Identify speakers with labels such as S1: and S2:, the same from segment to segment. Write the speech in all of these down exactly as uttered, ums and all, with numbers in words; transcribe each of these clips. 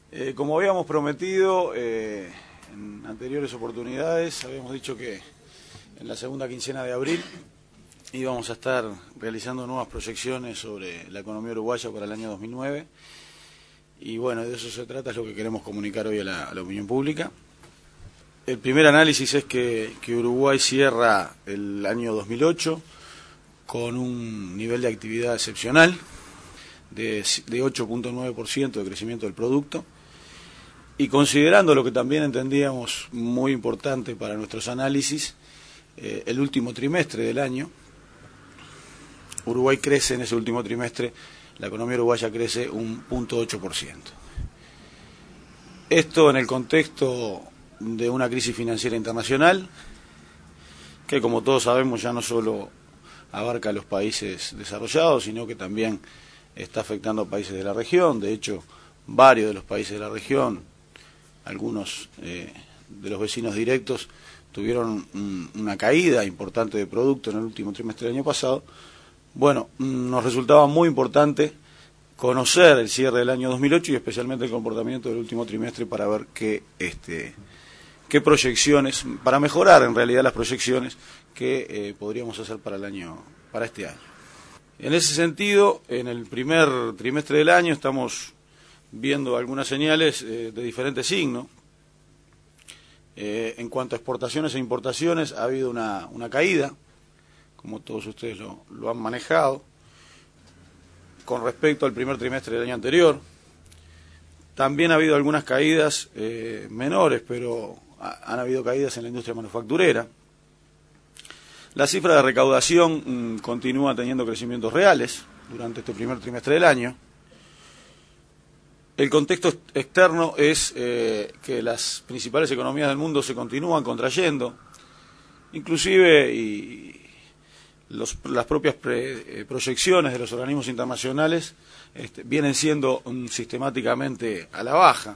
S1: Eh, como habíamos prometido eh, en anteriores oportunidades, habíamos dicho que en la segunda quincena de abril íbamos a estar realizando nuevas proyecciones sobre la economía uruguaya para el año dos mil nueve. Y bueno, de eso se trata, es lo que queremos comunicar hoy a la, a la opinión pública. El primer análisis es que, que Uruguay cierra el año dos mil ocho con un nivel de actividad excepcional de, de ocho punto nueve por ciento de crecimiento del producto. Y considerando lo que también entendíamos muy importante para nuestros análisis, eh, el último trimestre del año, Uruguay crece en ese último trimestre, la economía uruguaya crece un cero punto ocho por ciento. Esto en el contexto de una crisis financiera internacional, que como todos sabemos ya no solo abarca a los países desarrollados, sino que también está afectando a países de la región. De hecho, varios de los países de la región, algunos eh, de los vecinos directos, tuvieron un, una caída importante de producto en el último trimestre del año pasado. Bueno, nos resultaba muy importante conocer el cierre del año dos mil ocho y especialmente el comportamiento del último trimestre para ver qué, este, qué proyecciones, para mejorar en realidad las proyecciones que eh, podríamos hacer para el año, para este año. En ese sentido, en el primer trimestre del año estamos viendo algunas señales eh, de diferentes signos. Eh, en cuanto a exportaciones e importaciones, ha habido una, una caída, como todos ustedes lo, lo han manejado, con respecto al primer trimestre del año anterior. También ha habido algunas caídas eh, menores, pero ha, han habido caídas en la industria manufacturera. La cifra de recaudación mmm, continúa teniendo crecimientos reales durante este primer trimestre del año. El contexto externo es eh, que las principales economías del mundo se continúan contrayendo, inclusive y los, las propias pre, eh, proyecciones de los organismos internacionales este, vienen siendo um, sistemáticamente a la baja.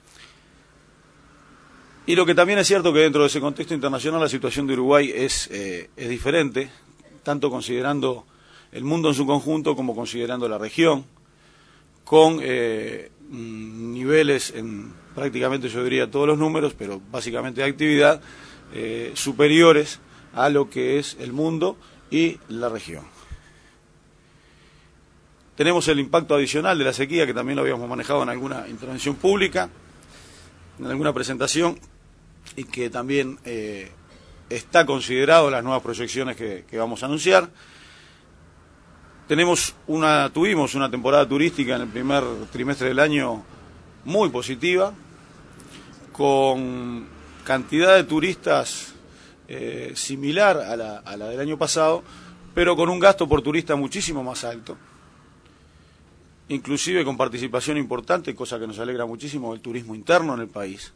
S1: Y lo que también es cierto que dentro de ese contexto internacional la situación de Uruguay es, eh, es diferente, tanto considerando el mundo en su conjunto como considerando la región, con eh, niveles en prácticamente, yo diría, todos los números, pero básicamente de actividad, eh, superiores a lo que es el mundo y la región. Tenemos el impacto adicional de la sequía, que también lo habíamos manejado en alguna intervención pública, en alguna presentación, y que también eh, está considerado en las nuevas proyecciones que, que vamos a anunciar. Tenemos una, tuvimos una temporada turística en el primer trimestre del año muy positiva, con cantidad de turistas eh, similar a la, a la del año pasado, pero con un gasto por turista muchísimo más alto, inclusive con participación importante, cosa que nos alegra muchísimo, del turismo interno en el país.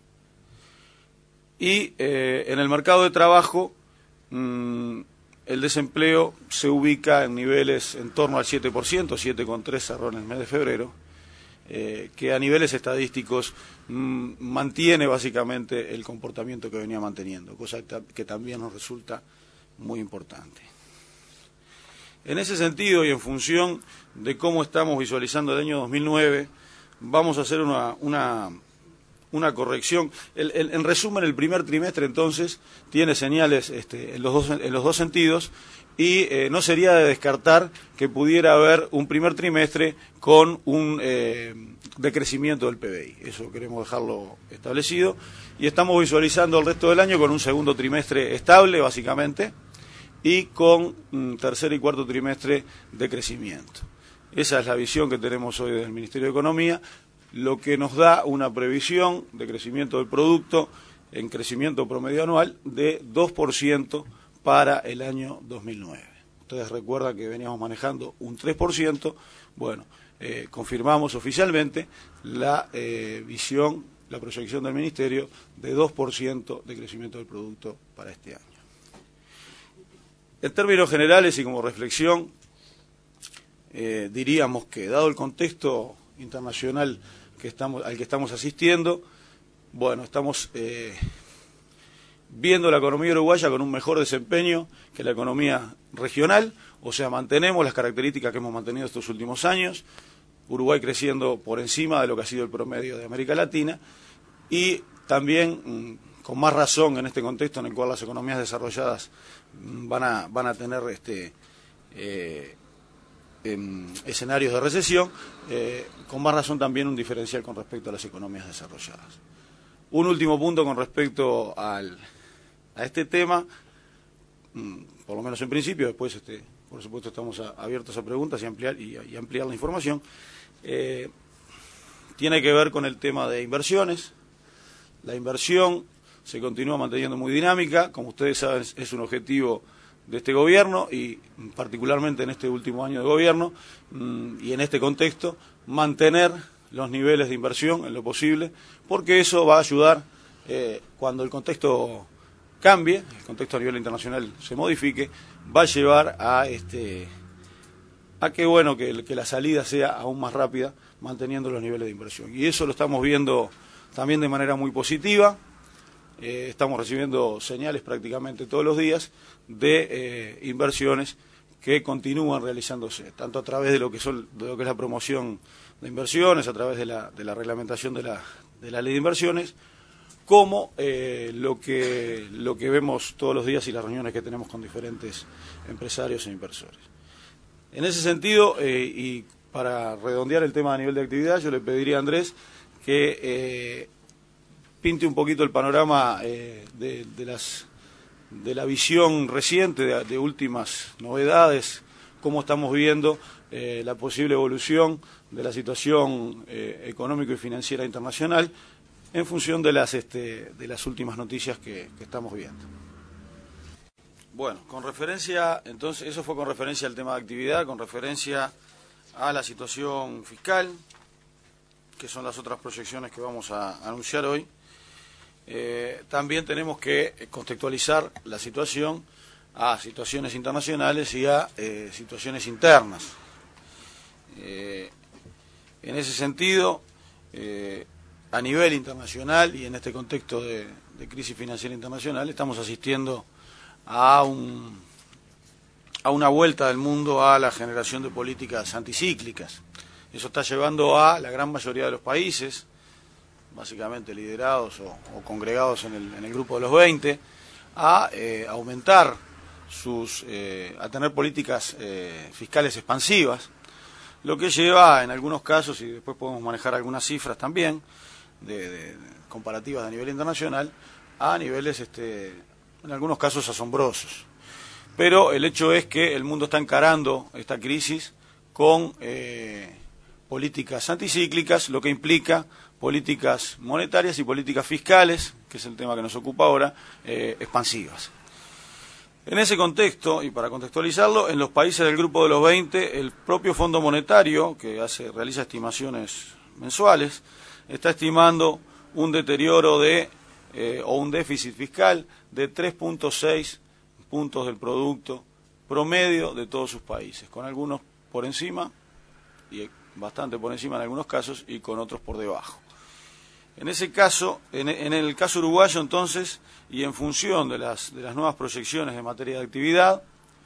S1: Y eh, en el mercado de trabajo, mmm, el desempleo se ubica en niveles en torno al siete por ciento, siete coma tres cerró en el mes de febrero, eh, que a niveles estadísticos mmm, mantiene básicamente el comportamiento que venía manteniendo, cosa que también nos resulta muy importante. En ese sentido y en función de cómo estamos visualizando el año dos mil nueve, vamos a hacer una... una una corrección. El, el, en resumen, el primer trimestre entonces tiene señales este, en, los dos, en los dos sentidos y eh, no sería de descartar que pudiera haber un primer trimestre con un eh, decrecimiento del P B I. Eso queremos dejarlo establecido. Y estamos visualizando el resto del año con un segundo trimestre estable, básicamente, y con un tercer y cuarto trimestre de crecimiento. Esa es la visión que tenemos hoy del Ministerio de Economía, lo que nos da una previsión de crecimiento del producto en crecimiento promedio anual de dos por ciento para el año dos mil nueve. Ustedes recuerdan que veníamos manejando un tres por ciento. Bueno, eh, confirmamos oficialmente la eh, visión, la proyección del Ministerio de dos por ciento de crecimiento del producto para este año. En términos generales y como reflexión, eh, diríamos que dado el contexto internacional que estamos, al que estamos asistiendo, bueno, estamos eh, viendo la economía uruguaya con un mejor desempeño que la economía regional, o sea, mantenemos las características que hemos mantenido estos últimos años, Uruguay creciendo por encima de lo que ha sido el promedio de América Latina, y también con más razón en este contexto en el cual las economías desarrolladas van a, van a tener este, eh, en escenarios de recesión, eh, con más razón también un diferencial con respecto a las economías desarrolladas. Un último punto con respecto al, a este tema, por lo menos en principio, después este, por supuesto estamos a, abiertos a preguntas y ampliar, y, y ampliar la información, eh, tiene que ver con el tema de inversiones. La inversión se continúa manteniendo muy dinámica, como ustedes saben es un objetivo de este gobierno y particularmente en este último año de gobierno, y en este contexto mantener los niveles de inversión en lo posible, porque eso va a ayudar eh, cuando el contexto cambie, el contexto a nivel internacional se modifique, va a llevar a este a que bueno que, que la salida sea aún más rápida manteniendo los niveles de inversión, y eso lo estamos viendo también de manera muy positiva. Eh, estamos recibiendo señales prácticamente todos los días de eh, inversiones que continúan realizándose, tanto a través de lo que son de lo que es la promoción de inversiones, a través de la, de la reglamentación de la, de la ley de inversiones, como eh, lo que lo que vemos todos los días y las reuniones que tenemos con diferentes empresarios e inversores. En ese sentido, eh, y para redondear el tema a nivel de actividad, yo le pediría a Andrés que eh, pinte un poquito el panorama eh, de, de, las, de la visión reciente, de, de últimas novedades, cómo estamos viendo eh, la posible evolución de la situación eh, económico y financiera internacional en función de las, este, de las últimas noticias que, que estamos viendo. Bueno, con referencia, entonces, eso fue con referencia al tema de actividad, con referencia a la situación fiscal, que son las otras proyecciones que vamos a anunciar hoy. Eh, también tenemos que contextualizar la situación a situaciones internacionales y a eh, situaciones internas. Eh, en ese sentido, eh, a nivel internacional y en este contexto de, de crisis financiera internacional, estamos asistiendo a, un, a una vuelta del mundo a la generación de políticas anticíclicas. Eso está llevando a la gran mayoría de los países, básicamente liderados o, o congregados en el, en el grupo de los veinte, a eh, aumentar sus, eh, a tener políticas eh, fiscales expansivas, lo que lleva en algunos casos, y después podemos manejar algunas cifras también, de, de, de comparativas a nivel internacional, a niveles, este, en algunos casos asombrosos. Pero el hecho es que el mundo está encarando esta crisis con eh, políticas anticíclicas, lo que implica políticas monetarias y políticas fiscales, que es el tema que nos ocupa ahora, eh, expansivas. En ese contexto, y para contextualizarlo, en los países del Grupo de los veinte, el propio Fondo Monetario, que hace, realiza estimaciones mensuales, está estimando un deterioro de, eh, o un déficit fiscal de tres punto seis puntos del producto promedio de todos sus países, con algunos por encima, y bastante por encima en algunos casos, y con otros por debajo. En ese caso, en, en el caso uruguayo entonces, y en función de las, de las nuevas proyecciones en materia de actividad,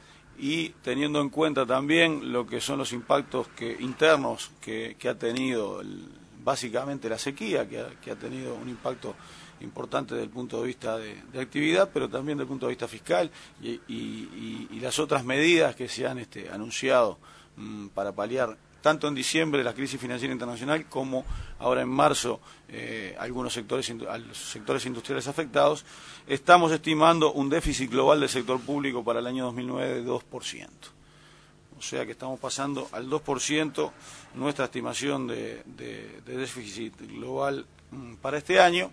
S1: y teniendo en cuenta también lo que son los impactos que, internos que, que ha tenido el, básicamente la sequía, que ha, que ha tenido un impacto importante desde el punto de vista de, de actividad, pero también desde el punto de vista fiscal, y, y, y, y las otras medidas que se han este, anunciado mmm, para paliar tanto en diciembre la crisis financiera internacional como ahora en marzo eh, algunos sectores, los sectores industriales afectados. Estamos estimando un déficit global del sector público para el año dos mil nueve de dos por ciento. O sea que estamos pasando al dos por ciento nuestra estimación de, de, de déficit global mmm, para este año,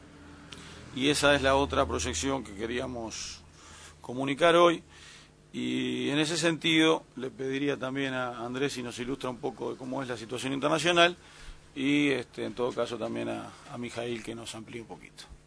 S1: y esa es la otra proyección que queríamos comunicar hoy. Y en ese sentido le pediría también a Andrés si nos ilustra un poco de cómo es la situación internacional, y este, en todo caso también a, a Mijail que nos amplíe un poquito.